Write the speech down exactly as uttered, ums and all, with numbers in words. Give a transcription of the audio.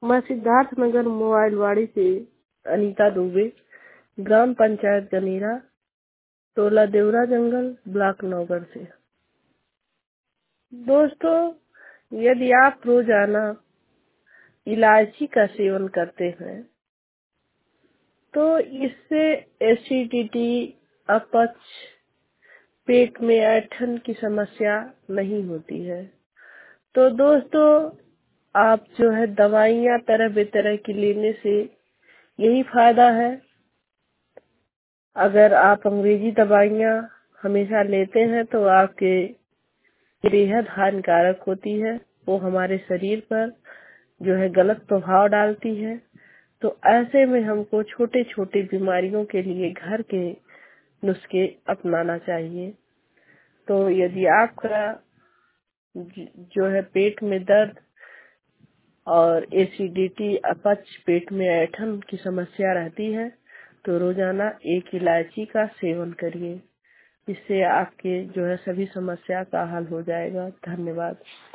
मैं सिद्धार्थ नगर मोबाइलवाड़ी से अनीता दुबे, ग्राम पंचायत गनीरा, टोला देवरा जंगल, ब्लॉक नौगढ़ से। दोस्तों, यदि आप रोजाना इलायची का सेवन करते हैं तो इससे एसिडिटी, अपच, पेट में ऐंठन की समस्या नहीं होती है। तो दोस्तों, आप जो है दवाइयाँ तरह बेतरह की लेने से यही फायदा है। अगर आप अंग्रेजी दवाइयाँ हमेशा लेते हैं तो आपके बेहद हानिकारक होती है, वो हमारे शरीर पर जो है गलत प्रभाव डालती है। तो ऐसे में हमको छोटे छोटे बीमारियों के लिए घर के नुस्खे अपनाना चाहिए। तो यदि आपका जो है पेट में दर्द और एसिडिटी, अपच, पेट में ऐंठन की समस्या रहती है तो रोजाना एक इलायची का सेवन करिए। इससे आपके जो है सभी समस्या का हल हो जाएगा। धन्यवाद।